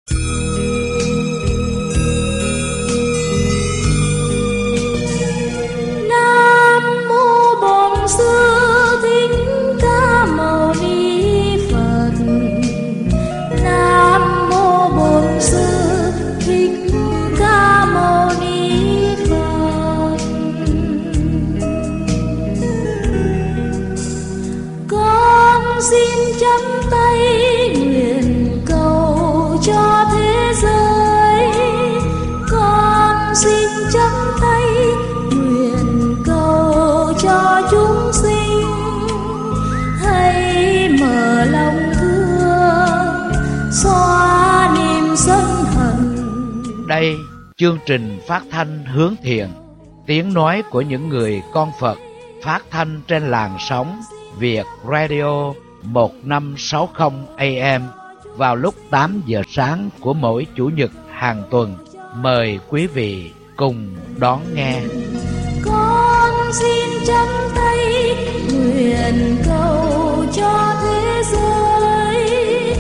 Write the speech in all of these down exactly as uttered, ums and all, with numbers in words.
Đây, chương trình phát thanh hướng thiện, tiếng nói của những người con Phật, phát thanh trên làn sóng Việt Radio một năm sáu không A M vào lúc tám giờ sáng của mỗi Chủ nhật hàng tuần. Mời quý vị cùng đón nghe. Con xin chắp tay nguyện cầu cho thế giới.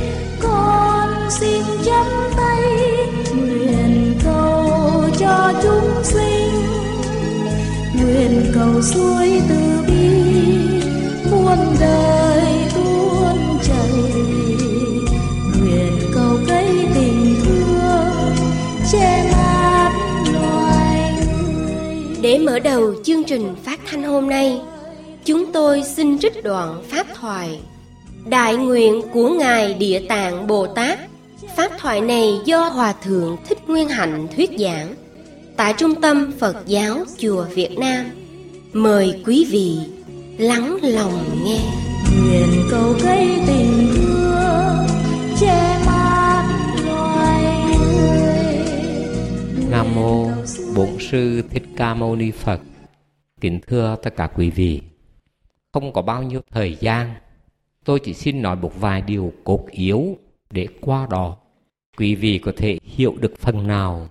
Con xin chắp tay nguyện cầu cho chúng sinh. Nguyện cầu suối từ bi muôn đời tuôn chảy. Nguyện cầu cây tình thương che mát loài người. Để mở đầu chương trình phát thanh hôm nay, chúng tôi xin trích đoạn pháp thoại Đại nguyện của Ngài Địa Tạng Bồ Tát. Pháp thoại này do Hòa Thượng Thích Nguyên Hạnh thuyết giảng tại Trung tâm Phật giáo Chùa Việt Nam. Mời quý vị lắng lòng nghe. Nguyện cầu cây tình thương che mát loài người. Nam mô Bổn Sư Thích Ca Mâu Ni Phật. Kính thưa tất cả quý vị, không có bao nhiêu thời gian, tôi chỉ xin nói một vài điều cốt yếu để qua đó quý vị có thể hiểu được phần nào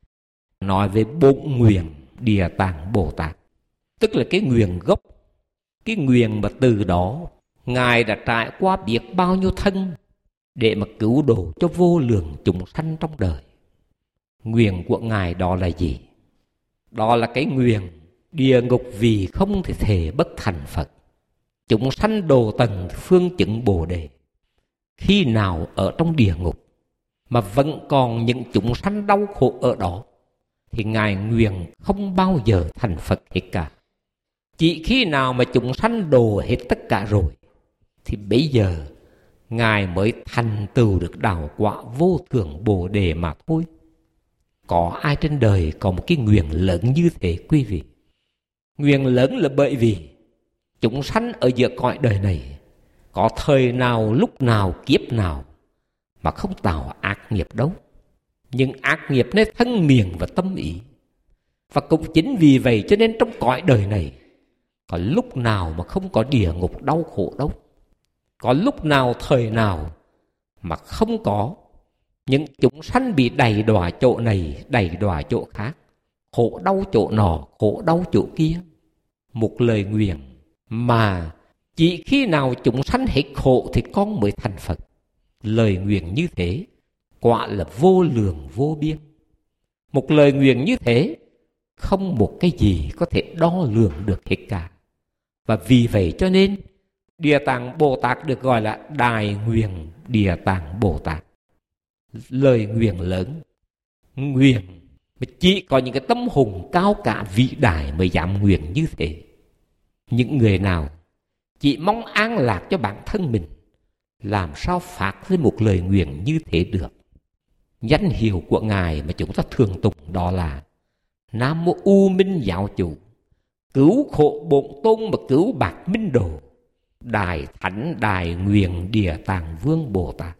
nói về bổn nguyện Địa Tạng Bồ Tát, tức là cái nguyện gốc, cái nguyện mà từ đó Ngài đã trải qua biết bao nhiêu thân để mà cứu độ cho vô lượng chúng sanh trong đời. Nguyện của Ngài đó là gì? Đó là cái nguyện địa ngục vì không thể thể bất thành Phật, chúng sanh đồ tầng phương chứng Bồ Đề. Khi nào ở trong địa ngục mà vẫn còn những chúng sanh đau khổ ở đó thì Ngài nguyện không bao giờ thành Phật hết cả. Chỉ khi nào mà chúng sanh đồ hết tất cả rồi thì bây giờ Ngài mới thành tựu được đạo quả vô thượng Bồ Đề mà thôi. Có ai trên đời có một cái nguyện lớn như thế quý vị? Nguyện lớn là bởi vì chúng sanh ở giữa cõi đời này có thời nào, lúc nào, kiếp nào mà không tạo ác nghiệp đâu. Nhưng ác nghiệp nên thân miệng và tâm ý. Và cũng chính vì vậy cho nên trong cõi đời này có lúc nào mà không có địa ngục đau khổ đâu. Có lúc nào, thời nào mà không có những chúng sanh bị đầy đọa chỗ này, đầy đọa chỗ khác, khổ đau chỗ nọ, khổ đau chỗ kia. Một lời nguyện mà chỉ khi nào chúng sanh hết khổ thì con mới thành Phật. Lời nguyện như thế quả là vô lượng vô biên. Một lời nguyện như thế không một cái gì có thể đo lường được hết cả. Và vì vậy cho nên Địa Tạng Bồ Tát được gọi là Đại nguyện Địa Tạng Bồ Tát. Lời nguyện lớn, nguyện mà chỉ có những cái tâm hồn cao cả vĩ đại mới dám nguyện như thế. Những người nào chỉ mong an lạc cho bản thân mình làm sao phát lên một lời nguyện như thế được? Danh hiệu của Ngài mà chúng ta thường tụng đó là Nam Mô U Minh Giáo Chủ, cứu khổ bổn tôn mà cứu bạc minh đồ, Đại Thánh Đại Nguyện Địa Tạng Vương Bồ Tát.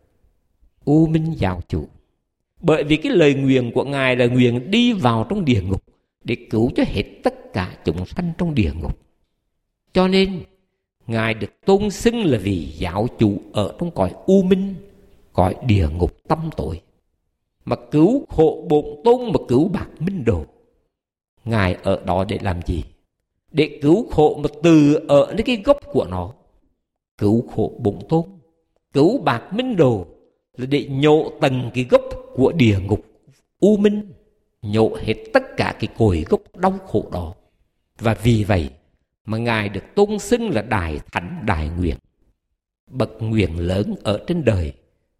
U Minh Giáo Chủ, bởi vì cái lời nguyện của Ngài là nguyện đi vào trong địa ngục để cứu cho hết tất cả chúng sanh trong địa ngục. Cho nên Ngài được tôn xưng là vì giáo chủ ở trong cõi u minh, cõi địa ngục tăm tối. Mà cứu khổ bổn tôn mà cứu bạc minh đồ, Ngài ở đó để làm gì? Để cứu khổ mà từ ở đến cái gốc của nó. Cứu khổ bổn tôn, cứu bạc minh đồ là để nhổ tận cái gốc của địa ngục u minh, nhổ hết tất cả cái cội gốc đau khổ đó. Và vì vậy mà Ngài được tôn xưng là Đại Thánh Đại Nguyện, bậc nguyện lớn ở trên đời.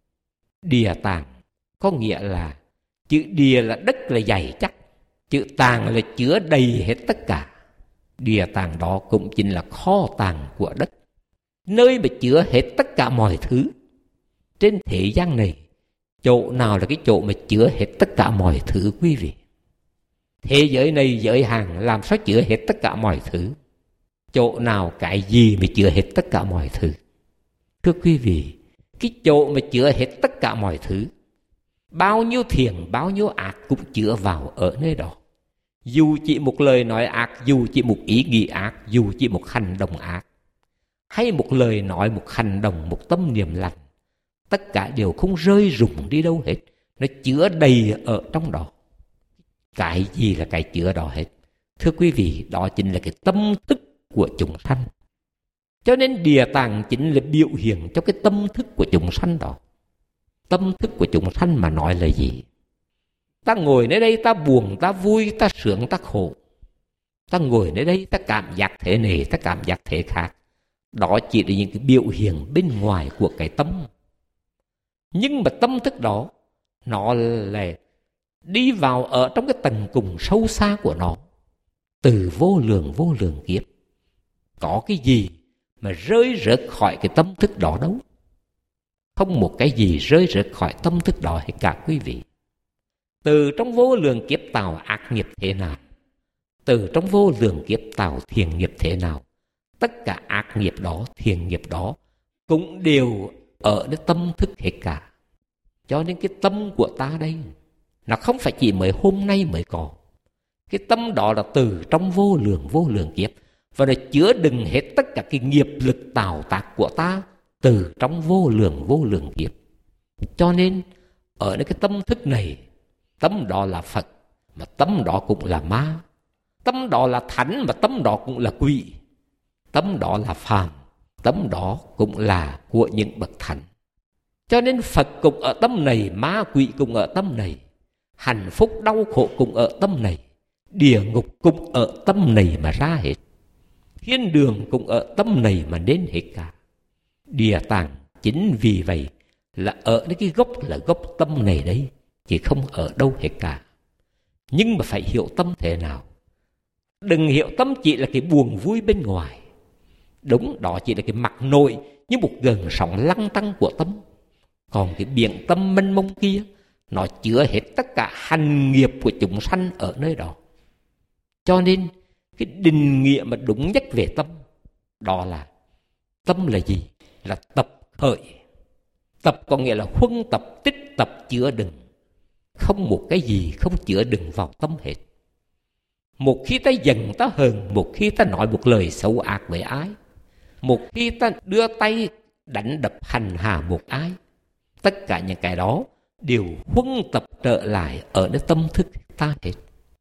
Địa tạng có nghĩa là, chữ địa là đất là dày chắc, chữ tàng là chứa đầy hết tất cả. Địa tạng đó cũng chính là kho tàng của đất, nơi mà chứa hết tất cả mọi thứ. Trên thế gian này, chỗ nào là cái chỗ mà chứa hết tất cả mọi thứ quý vị? Thế giới này giới hạn làm sao chứa hết tất cả mọi thứ? Chỗ nào cái gì mà chứa hết tất cả mọi thứ? Thưa quý vị, cái chỗ mà chứa hết tất cả mọi thứ, bao nhiêu thiện, bao nhiêu ác cũng chứa vào ở nơi đó. Dù chỉ một lời nói ác, dù chỉ một ý nghĩ ác, dù chỉ một hành động ác, hay một lời nói, một hành động, một tâm niệm lành, tất cả đều không rơi rụng đi đâu hết. Nó chứa đầy ở trong đó. Cái gì là cái chứa đó hết? Thưa quý vị, đó chính là cái tâm thức của chúng sanh. Cho nên địa tạng chính là biểu hiện cho cái tâm thức của chúng sanh đó. Tâm thức của chúng sanh mà nói là gì? Ta ngồi nơi đây, ta buồn, ta vui, ta sướng, ta khổ. Ta ngồi nơi đây, ta cảm giác thế này, ta cảm giác thế khác. Đó chỉ là những cái biểu hiện bên ngoài của cái tâm. Nhưng mà tâm thức đó, nó là đi vào ở trong cái tầng cùng sâu xa của nó. Từ vô lượng vô lượng kiếp, có cái gì mà rơi rớt khỏi cái tâm thức đó đâu? Không một cái gì rơi rớt khỏi tâm thức đó hết cả quý vị. Từ trong vô lượng kiếp tạo ác nghiệp thế nào, từ trong vô lượng kiếp tạo thiện nghiệp thế nào, tất cả ác nghiệp đó, thiện nghiệp đó cũng đều ở cái tâm thức hết cả. Cho nên cái tâm của ta đây, nó không phải chỉ mới hôm nay mới có. Cái tâm đó là từ trong vô lượng vô lượng kiếp, và nó chứa đựng hết tất cả cái nghiệp lực tạo tác của ta từ trong vô lượng vô lượng kiếp. Cho nên ở cái tâm thức này, tâm đó là Phật, mà tâm đó cũng là ma. Tâm đó là thánh, mà tâm đó cũng là quỷ. Tâm đó là phàm, tâm đó cũng là của những bậc thánh. Cho nên Phật cũng ở tâm này, ma quỷ cũng ở tâm này, hạnh phúc đau khổ cũng ở tâm này, địa ngục cũng ở tâm này mà ra hết, thiên đường cũng ở tâm này mà đến hết cả. Địa tạng chính vì vậy là ở cái gốc, là gốc tâm này đấy, chỉ không ở đâu hết cả. Nhưng mà phải hiểu tâm thế nào. Đừng hiểu tâm chỉ là cái buồn vui bên ngoài. Đúng, đó chỉ là cái mặt nội như một gợn sóng lăng tăng của tâm. Còn cái biển tâm mênh mông kia, nó chứa hết tất cả hành nghiệp của chúng sanh ở nơi đó. Cho nên cái định nghĩa mà đúng nhất về tâm, đó là tâm là gì? Là tập khởi. Tập có nghĩa là huân tập, tích tập, chứa đựng. Không một cái gì không chứa đựng vào tâm hết. Một khi ta giận, ta hờn, một khi ta nói một lời xấu ác với ai, một khi ta đưa tay đánh đập hành hạ một ai, tất cả những cái đó đều huân tập trở lại ở nơi tâm thức ta hết.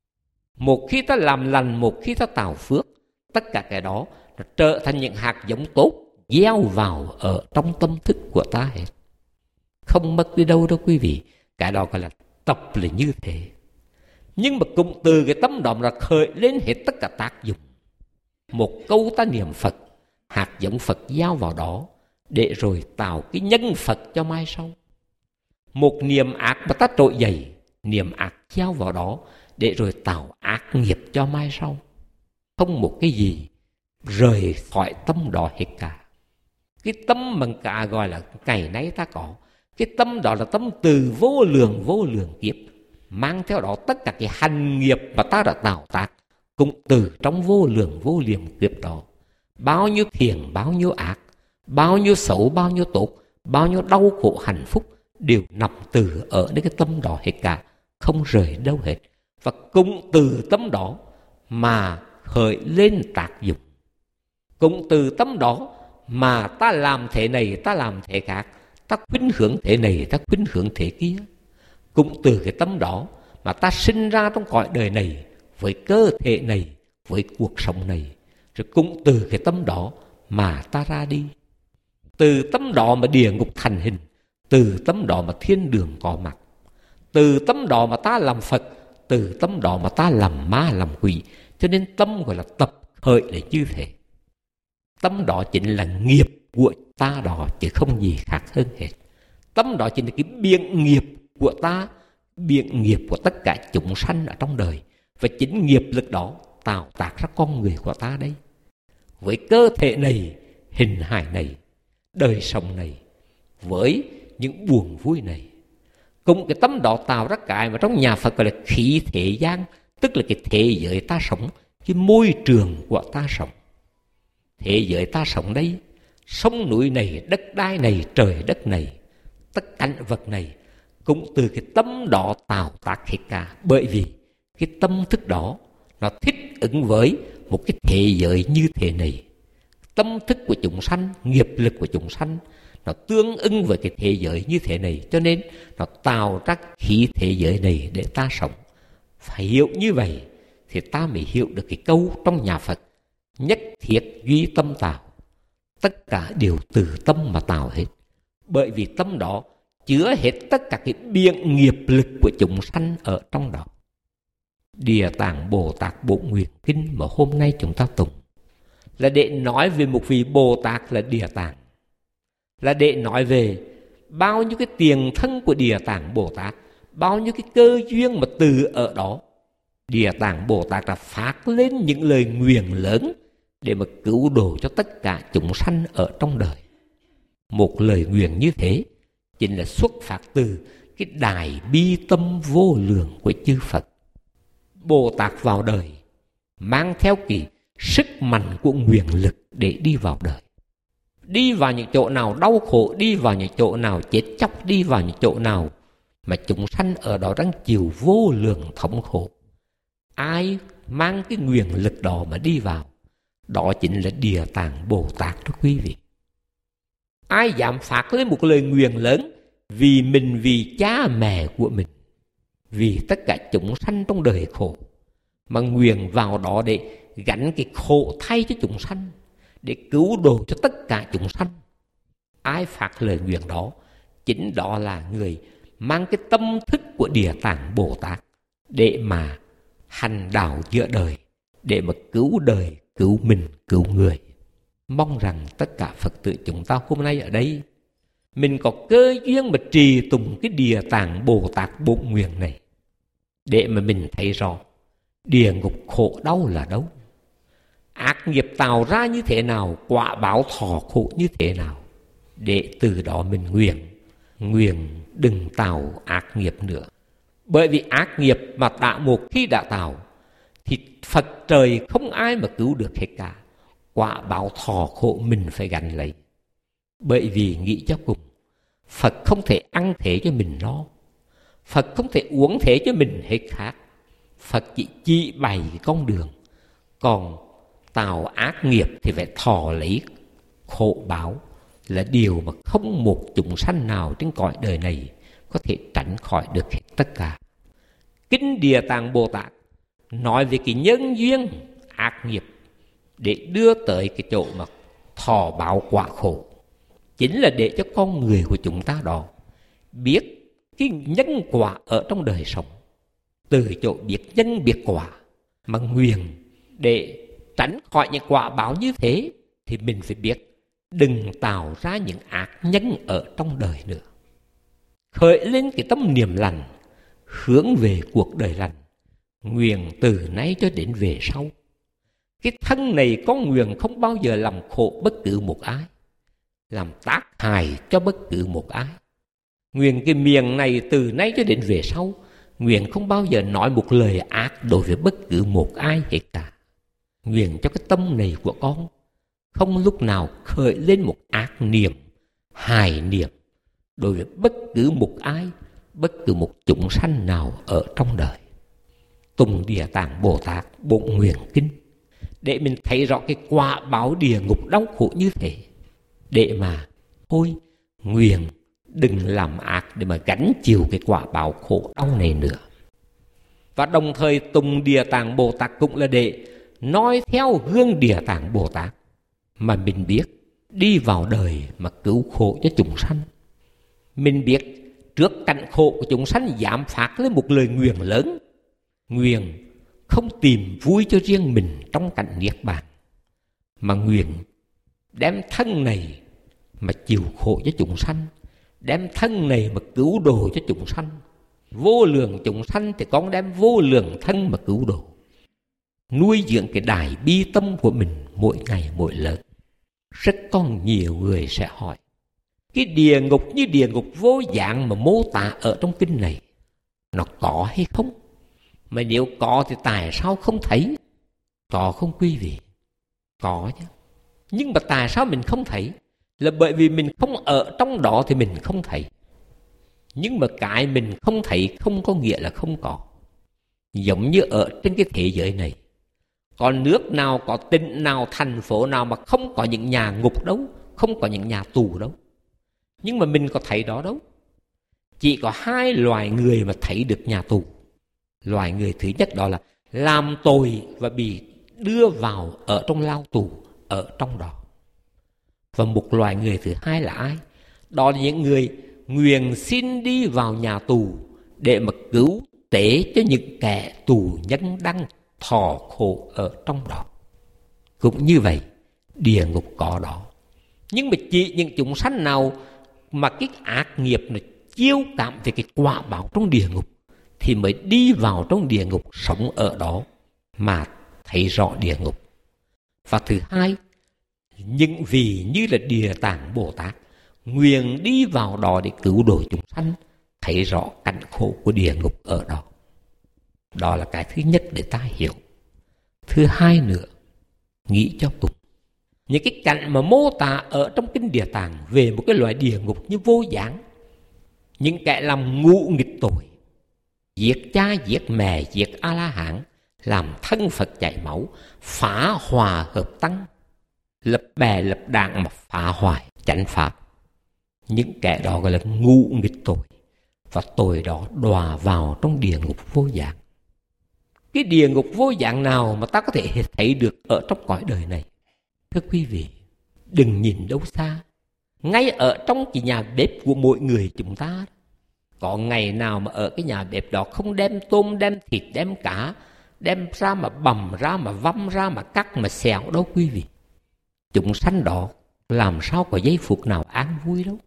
Một khi ta làm lành, một khi ta tạo phước, tất cả cái đó nó trở thành những hạt giống tốt gieo vào ở trong tâm thức của ta hết. Không mất đi đâu đâu quý vị. Cái đó gọi là tập là như thế. Nhưng mà cũng từ cái tâm đó là khởi lên hết tất cả tác dụng. Một câu ta niệm Phật, hạt giống Phật gieo vào đó, để rồi tạo cái nhân Phật cho mai sau. Một niệm ác mà ta trỗi dậy, niệm ác gieo vào đó, để rồi tạo ác nghiệp cho mai sau. Không một cái gì rời khỏi tâm đó hết cả. Cái tâm mà cả gọi là ngày nay ta có, cái tâm đó là tâm từ vô lượng vô lượng kiếp, mang theo đó tất cả cái hành nghiệp mà ta đã tạo tác, cũng từ trong vô lượng vô lượng kiếp đó. Bao nhiêu thiện, bao nhiêu ác, bao nhiêu xấu, bao nhiêu tốt, bao nhiêu đau khổ hạnh phúc đều nằm từ ở cái tâm đó hết cả, không rời đâu hết. Và cũng từ tâm đó mà khởi lên tác dụng. Cũng từ tâm đó mà ta làm thế này, ta làm thế khác, ta khuynh hướng thế này, ta khuynh hướng thế kia. Cũng từ cái tâm đó mà ta sinh ra trong cõi đời này, với cơ thể này, với cuộc sống này. Rồi cũng từ cái tâm đó mà ta ra đi. Từ tâm đó mà địa ngục thành hình, từ tâm đó mà thiên đường có mặt. Từ tâm đó mà ta làm Phật, từ tâm đó mà ta làm ma làm quỷ. Cho nên tâm gọi là tập khởi là như thế. Tâm đó chính là nghiệp của ta đó, chứ không gì khác hơn hết. Tâm đó chính là cái biện nghiệp của ta, biện nghiệp của tất cả chúng sanh ở trong đời. Và chính nghiệp lực đó tạo tác ra con người của ta đây. Với cơ thể này, hình hài này, đời sống này, với những buồn vui này, cùng cái tâm đó tạo ra cái mà trong nhà Phật gọi là khí thế gian, tức là cái thế giới ta sống, cái môi trường của ta sống. Thế giới ta sống đây, sông núi này, đất đai này, trời đất này, tất cả vật này cũng từ cái tâm đó tạo tác hết cả. Bởi vì cái tâm thức đó nó thích ứng với một cái thế giới như thế này. Tâm thức của chúng sanh, nghiệp lực của chúng sanh nó tương ứng với cái thế giới như thế này, cho nên nó tạo ra khí thế giới này để ta sống. Phải hiểu như vậy thì ta mới hiểu được cái câu trong nhà Phật: nhất thiết duy tâm tạo. Tất cả đều từ tâm mà tạo hết. Bởi vì tâm đó chứa hết tất cả cái biện nghiệp lực của chúng sanh ở trong đó. Địa Tạng Bồ Tát Bổn Nguyện Kinh mà hôm nay chúng ta tụng là để nói về một vị Bồ Tát là Địa Tạng, là để nói về bao nhiêu cái tiền thân của Địa Tạng Bồ Tát, bao nhiêu cái cơ duyên mà từ ở đó Địa Tạng Bồ Tát đã phát lên những lời nguyện lớn để mà cứu độ cho tất cả chúng sanh ở trong đời. Một lời nguyện như thế chính là xuất phát từ cái đại bi tâm vô lượng của chư Phật. Bồ Tát vào đời mang theo cái sức mạnh của nguyện lực để đi vào đời. Đi vào những chỗ nào đau khổ, đi vào những chỗ nào chết chóc, đi vào những chỗ nào mà chúng sanh ở đó đang chịu vô lượng thống khổ. Ai mang cái nguyện lực đó mà đi vào, đó chính là Địa Tạng Bồ Tát đó quý vị. Ai dám phát lên một lời nguyện lớn vì mình, vì cha mẹ của mình, vì tất cả chúng sanh trong đời khổ, mà nguyện vào đó để gánh cái khổ thay cho chúng sanh, để cứu độ cho tất cả chúng sanh. Ai phát lời nguyện đó, chính đó là người mang cái tâm thức của Địa Tạng Bồ Tát để mà hành đạo giữa đời, để mà cứu đời, cứu mình, cứu người. Mong rằng tất cả Phật tử chúng ta hôm nay ở đây, mình có cơ duyên mà trì tùng cái Địa Tạng Bồ Tát Bổn Nguyện này, để mà mình thấy rõ địa ngục khổ đau là đâu, ác nghiệp tạo ra như thế nào, quả báo thọ khổ như thế nào, để từ đó mình nguyện, nguyện đừng tạo ác nghiệp nữa. Bởi vì ác nghiệp mà đã một khi đã tạo thì Phật trời không ai mà cứu được hết cả. Quả báo thọ khổ mình phải gánh lấy. Bởi vì nghĩ cho cùng, Phật không thể ăn thế cho mình no, Phật không thể uống thế cho mình hết khác. Phật chỉ chỉ bày con đường, còn tạo ác nghiệp thì phải thọ lấy khổ báo, là điều mà không một chúng sanh nào trên cõi đời này có thể tránh khỏi được hết tất cả. Kinh Địa Tạng Bồ Tát nói về cái nhân duyên ác nghiệp để đưa tới cái chỗ mà thọ báo quả khổ, chính là để cho con người của chúng ta đó biết cái nhân quả ở trong đời sống. Từ chỗ biết nhân biết quả mà nguyện để tránh khỏi những quả báo như thế, thì mình phải biết đừng tạo ra những ác nhân ở trong đời nữa. Khởi lên cái tâm niệm lành, hướng về cuộc đời lành, nguyện từ nay cho đến về sau. Cái thân này có nguyện không bao giờ làm khổ bất cứ một ai, làm tác hại cho bất cứ một ai. Nguyện cái miệng này từ nay cho đến về sau, nguyện không bao giờ nói một lời ác đối với bất cứ một ai hết cả. Nguyện cho cái tâm này của con không lúc nào khởi lên một ác niệm, hài niệm đối với bất cứ một ai, bất cứ một chúng sanh nào ở trong đời. Tùng Địa Tạng Bồ Tát Bổn Nguyện Kinh để mình thấy rõ cái quả báo địa ngục đau khổ như thế, để mà thôi nguyện đừng làm ác để mà gánh chịu cái quả báo khổ đau này nữa. Và đồng thời tùng Địa Tạng Bồ Tát cũng là để nói theo gương Địa Tạng Bồ Tát mà mình biết đi vào đời mà cứu khổ cho chúng sanh. Mình biết trước cảnh khổ của chúng sanh dám phát lên một lời nguyền lớn. Nguyền không tìm vui cho riêng mình trong cảnh niết bàn, mà nguyền đem thân này mà chịu khổ cho chúng sanh, đem thân này mà cứu độ cho chúng sanh. Vô lượng chúng sanh thì con đem vô lượng thân mà cứu độ, nuôi dưỡng cái đại bi tâm của mình mỗi ngày mỗi lớn. Rất còn nhiều người sẽ hỏi, cái địa ngục như địa ngục vô dạng mà mô tả ở trong kinh này, nó có hay không? Mà nếu có thì tại sao không thấy? Có không quý vị? Có chứ. Nhưng mà tại sao mình không thấy? Là bởi vì mình không ở trong đó thì mình không thấy. Nhưng mà cái mình không thấy không có nghĩa là không có. Giống như ở trên cái thế giới này, có nước nào, có tỉnh nào, thành phố nào mà không có những nhà ngục đâu, không có những nhà tù đâu. Nhưng mà mình có thấy đó đâu. Chỉ có hai loài người mà thấy được nhà tù. Loài người thứ nhất đó là làm tội và bị đưa vào ở trong lao tù, ở trong đó. Và một loài người thứ hai là ai? Đó là những người nguyện xin đi vào nhà tù để mà cứu tế cho những kẻ tù nhân đang thọ khổ ở trong đó. Cũng như vậy, địa ngục có đó. Nhưng mà chỉ những chúng sanh nào mà cái ác nghiệp này chiêu cảm về cái quả báo trong địa ngục thì mới đi vào trong địa ngục, sống ở đó mà thấy rõ địa ngục. Và thứ hai, những vị như là Địa Tạng Bồ Tát nguyện đi vào đó để cứu độ chúng sanh, thấy rõ cảnh khổ của địa ngục ở đó. Đó là cái thứ nhất để ta hiểu. Thứ hai nữa, nghĩ cho cùng, những cái cảnh mà mô tả ở trong kinh Địa Tạng về một cái loại địa ngục như vô gián, những kẻ làm ngũ nghịch tội, giết cha, giết mẹ, giết A-la-hán, làm thân Phật chảy máu, phá hòa hợp tăng, lập bè lập đảng mà phá hoại chánh pháp. Những kẻ đó gọi là ngũ nghịch tội, và tội đó đọa vào trong địa ngục vô dạng. Cái địa ngục vô dạng nào mà ta có thể thấy được ở trong cõi đời này? Thưa quý vị, đừng nhìn đâu xa, ngay ở trong cái nhà bếp của mỗi người chúng ta, có ngày nào mà ở cái nhà bếp đó không đem tôm, đem thịt, đem cá, đem ra mà bằm ra, mà văm ra, mà cắt, mà xẻo đâu quý vị. Chúng sanh đó làm sao có giây phút nào an vui đâu.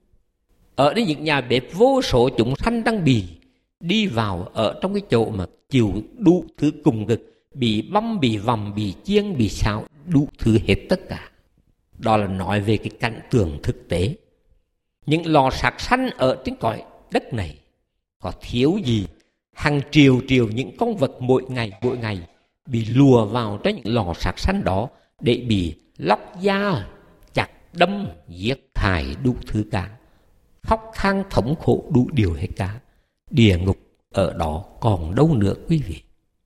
Ở đây những nhà bếp vô số chúng sanh đang bị đi vào ở trong cái chỗ mà chịu đủ thứ cùng cực, bị băm, bị vằm, bị chiên, bị xào, đủ thứ hết tất cả. Đó là nói về cái cảnh tượng thực tế. Những lò sạc sanh ở trên cõi đất này có thiếu gì hàng triệu triệu những con vật mỗi ngày mỗi ngày bị lùa vào trong những lò sạc sanh đó để bị lóc da, chặt đâm, giết thải đủ thứ cả, khóc than thống khổ đủ điều hết cả. Địa ngục ở đó còn đâu nữa quý vị.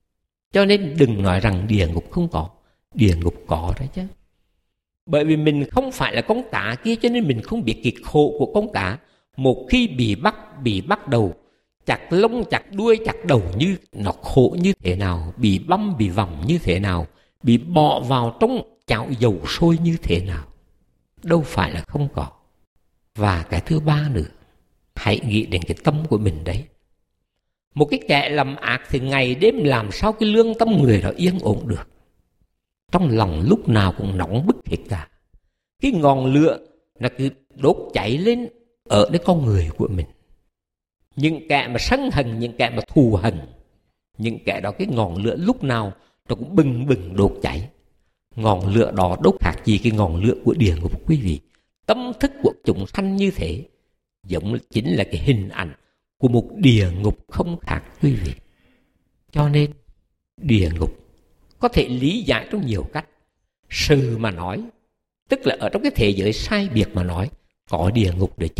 Cho nên đừng nói rằng địa ngục không có, địa ngục có đấy chứ. Bởi vì mình không phải là con cá kia, cho nên mình không biết cái khổ của con cá. Một khi bị bắt, bị bắt đầu, chặt lông, chặt đuôi, chặt đầu, như nó khổ như thế nào, bị băm, bị vòng như thế nào, bị bỏ vào trong chảo dầu sôi như thế nào. Đâu phải là không có. Và cái thứ ba nữa, hãy nghĩ đến cái tâm của mình đấy. Một cái kẻ làm ác thì ngày đêm làm sao cái lương tâm người đó yên ổn được. Trong lòng lúc nào cũng nóng bức hết cả. Cái ngọn lửa nó cứ đốt cháy lên ở cái con người của mình. Những kẻ mà sân hận, những kẻ mà thù hận, những kẻ đó cái ngọn lửa lúc nào nó cũng bừng bừng đốt cháy. Ngọn lửa đó đốt khác gì cái ngọn lửa của địa ngục quý vị. Tâm thức của chúng sanh như thế giống chính là cái hình ảnh của một địa ngục không khác quý vị. Cho nên địa ngục có thể lý giải trong nhiều cách. Sự mà nói, tức là ở trong cái thế giới sai biệt mà nói, có địa ngục đấy chứ.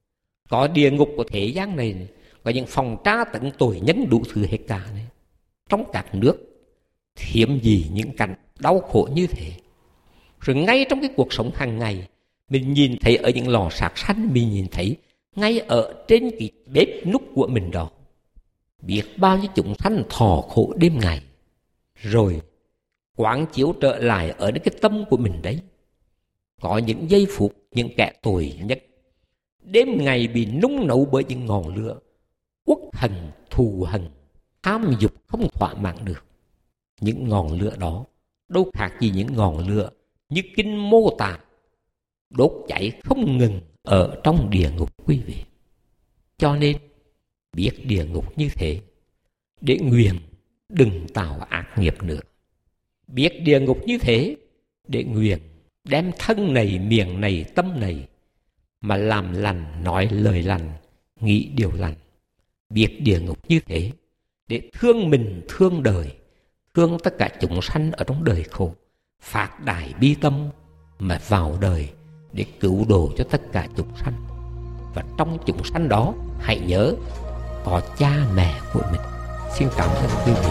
Có địa ngục của thế gian này, này. Có những phòng tra tấn tội nhân đủ thứ hết cả này. Trong các nước hiếm gì những cảnh đau khổ như thế. Rồi ngay trong cái cuộc sống hàng ngày, mình nhìn thấy ở những lò sạc sanh, mình nhìn thấy ngay ở trên cái bếp núc của mình đó, biết bao nhiêu chúng sanh thọ khổ đêm ngày. Rồi quán chiếu trở lại ở cái tâm của mình đấy. Có những giây phút những kẻ tội nhất đêm ngày bị nung nấu bởi những ngọn lửa uất hận, thù hận, tham dục không thỏa mãn được. Những ngọn lửa đó đâu khác gì những ngọn lửa như kinh mô tả đốt cháy không ngừng ở trong địa ngục quý vị. Cho nên biết địa ngục như thế để nguyện đừng tạo ác nghiệp nữa. Biết địa ngục như thế để nguyện đem thân này, miệng này, tâm này mà làm lành, nói lời lành, nghĩ điều lành. Biết địa ngục như thế để thương mình, thương đời, thương tất cả chúng sanh ở trong đời khổ, phát đại bi tâm mà vào đời để cứu độ cho tất cả chúng sanh. Và trong chúng sanh đó hãy nhớ có cha mẹ của mình. Xin cảm ơn quý vị.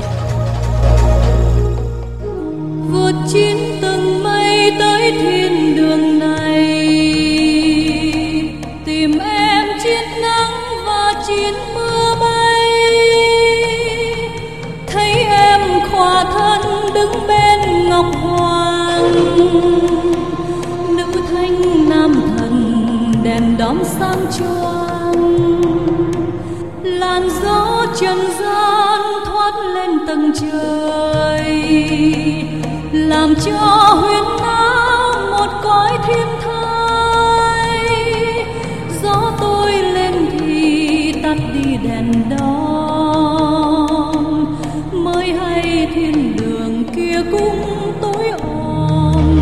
Vượt chín tầng mây tới thiên đường này, tìm em chiến nắng và chiến mưa bay. Thấy em khỏa thân đứng bên ngọc hoàng, nữ thanh nam thần đèn đóm sáng choang. Làn gió trần gian thoát lên tầng trời, làm cho huyên náo một cõi thiên thai. Gió tôi lên thì tắt đi đèn đóm, mới hay thiên đường kia cũng tối om.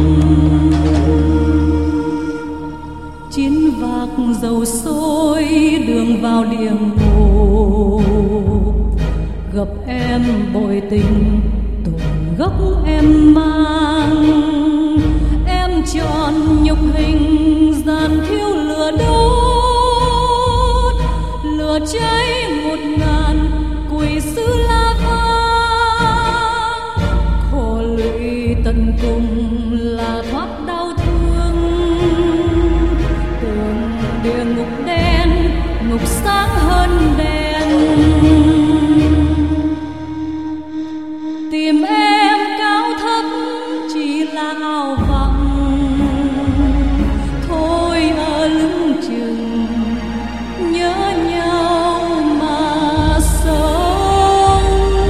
Chiến vạc dầu sôi đường vào địa ngục, gặp em bội tình tội gốc em mang. Em tròn nhục hình gian thiêu lửa đốt, lửa cháy một ngàn quỷ sứ la vang. Khổ lụy tận cùng là thoát đau thương, tường địa ngục đen, ngục sáng hơn đèn. Tìm em cao thấp chỉ là ảo vọng, thôi ở lưng chừng nhớ nhau mà sống.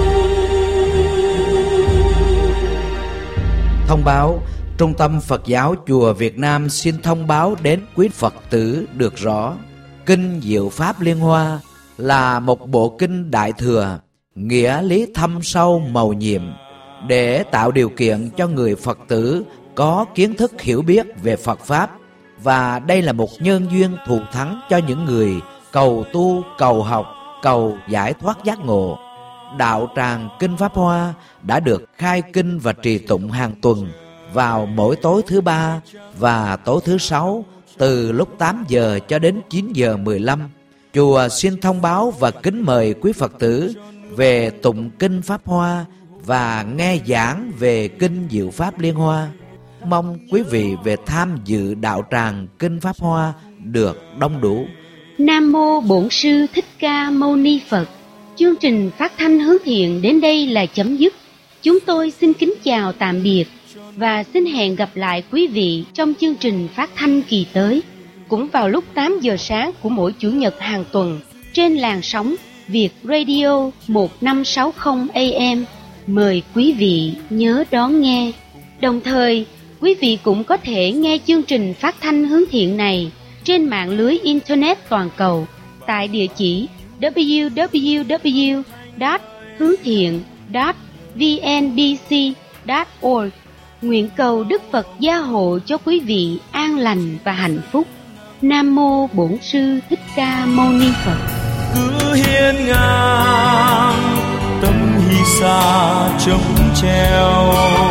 Thông báo, Trung tâm Phật giáo Chùa Việt Nam xin thông báo đến quý Phật tử được rõ, Kinh Diệu Pháp Liên Hoa là một bộ kinh Đại Thừa, nghĩa lý thâm sâu mầu nhiệm, để tạo điều kiện cho người Phật tử có kiến thức hiểu biết về Phật Pháp. Và đây là một nhân duyên thù thắng cho những người cầu tu, cầu học, cầu giải thoát giác ngộ. Đạo tràng Kinh Pháp Hoa đã được khai kinh và trì tụng hàng tuần vào mỗi tối thứ ba và tối thứ sáu từ lúc tám giờ cho đến chín giờ mười lăm. Chùa xin thông báo và kính mời quý Phật tử về tụng Kinh Pháp Hoa và nghe giảng về Kinh Diệu Pháp Liên Hoa. Mong quý vị về tham dự đạo tràng Kinh Pháp Hoa được đông đủ. Nam mô Bổn Sư Thích Ca Mâu Ni Phật. Chương trình phát thanh hướng thiện đến đây là chấm dứt. Chúng tôi xin kính chào tạm biệt và xin hẹn gặp lại quý vị trong chương trình phát thanh kỳ tới, cũng vào lúc tám giờ sáng của mỗi Chủ nhật hàng tuần trên làn sóng Việt Radio một năm sáu không A M. Mời quý vị nhớ đón nghe. Đồng thời, quý vị cũng có thể nghe chương trình phát thanh hướng thiện này trên mạng lưới Internet toàn cầu tại địa chỉ w w w chấm hướng thiện chấm v n b c chấm org. Nguyện cầu Đức Phật gia hộ cho quý vị an lành và hạnh phúc. Nam mô Bổn Sư Thích Ca Mâu Ni Phật. Cứ hiên ngang tâm hy xa trống treo,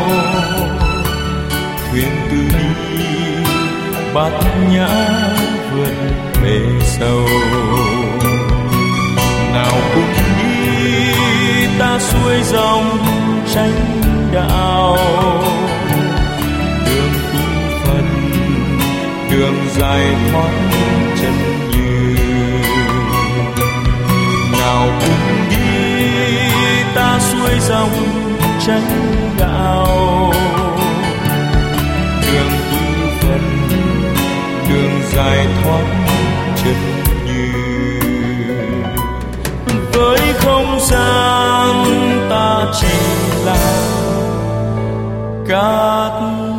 thuyền từ đi bát nhã vượt bể sâu. Nào cùng đi ta xuôi dòng tránh đạo, đường tu phần đường dài thoát chân như. Nào cùng đi ta xuôi dòng tránh đạo, đường tu phần đường dài thoát chân ngát.